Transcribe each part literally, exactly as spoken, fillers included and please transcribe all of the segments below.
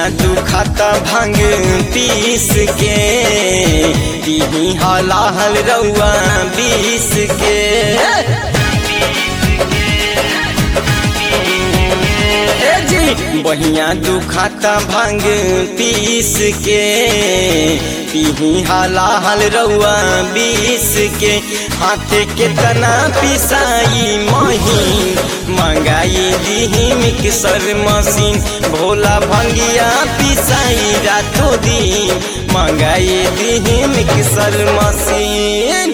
दुखाता भांग पीस के पीही हलाहल रउआ बीस के। बहिया दुखाता भांग पीस के पीही हलाहल रउआ बीस के। हाथे के तना पिसाई महीन मंगाई दीही मिक्सर मशीन। भोला भंगिया पिसाई रातों दिन मंगाई दीही मिक्सर मशीन।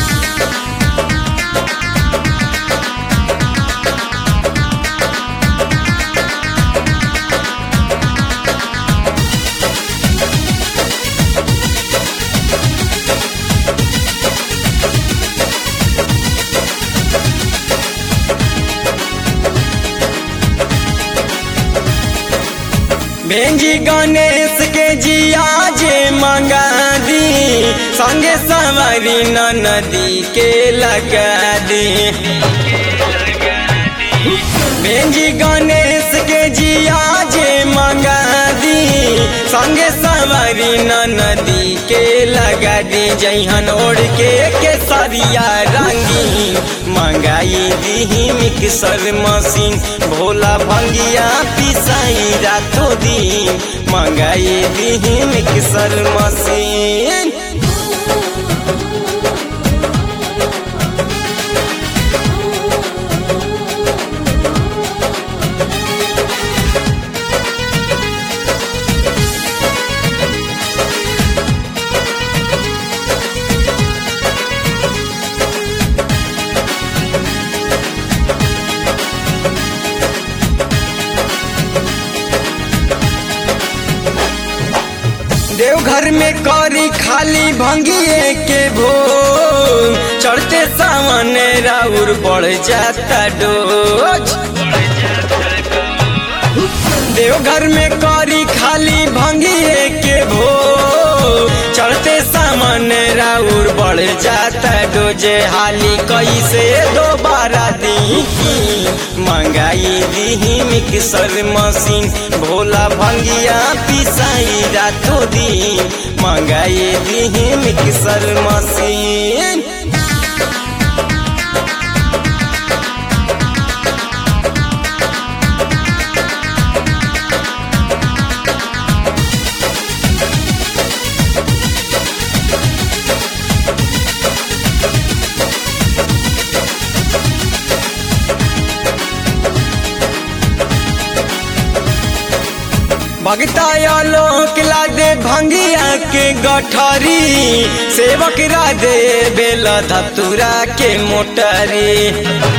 भेंजी गणेश के जिया जे मंगा दी संगे सवारी नदी के लगा दी। भेंजी गणेश के जिया जे मंगा दी संगे सवारी नदी के लगा दी। जइहन ओढ़ के केसरिया रंगी मंगाई दीही मिक्सर मशीन। भोला भंगिया पिसाई रातों दिन मंगाई दीही मिक्सर मशीन। देवघर में करी खाली भंगिए के भोग चढ़ते सावन राउर बढ़ जाता डोज। देवघर में करी खाली भंगिए के भोग चढ़ते सावन राउर बढ़ जाता डोज। हाली कैसे दोबारा दी मंगाई दीही मिक्सर मशीन। भोला भंगिया पिसाई रातों दिन मंगाई दीही मिक्सर मशीन। भगता लोक ला दे भंगिया के गठरी सेवक रा दे बेला धतुरा के मोटरी।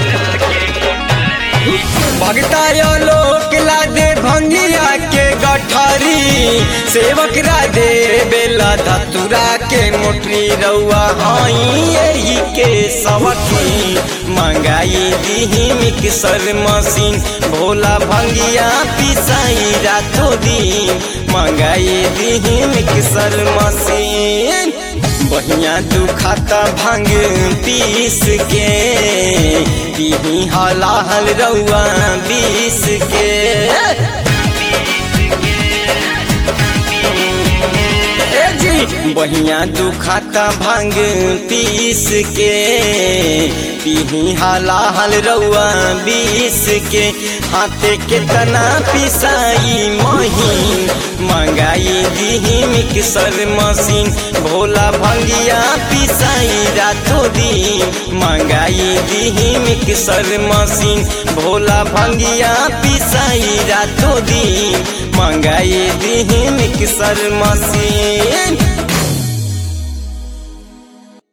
भगता लोक ला दे भंगिया के गठरी सेवक रा दे बेला धतुरा के मोटरी। रउआ हई यही के सवकी मंगाई दीही मिक्सर मशीन। भोला भंगिया पिसाई रातों दिन मंगाई दीही मिक्सर मशीन। बहिया दुखाता भांग पीस के पीही हलाहल रउआ बीस के। बहिया दुखाता भांग पीस के पीही हलाहल रउआ बीस के। हाथे के तना पिसाई महीन मंगाई दीही मिक्सर मशीन। भोला भंगिया पिसाई रातों दिन मंगाई दीही मिक्सर मशीन। भोला भंगिया पिसाई रातों दिन मंगाई दीही मिक्सर मशीन।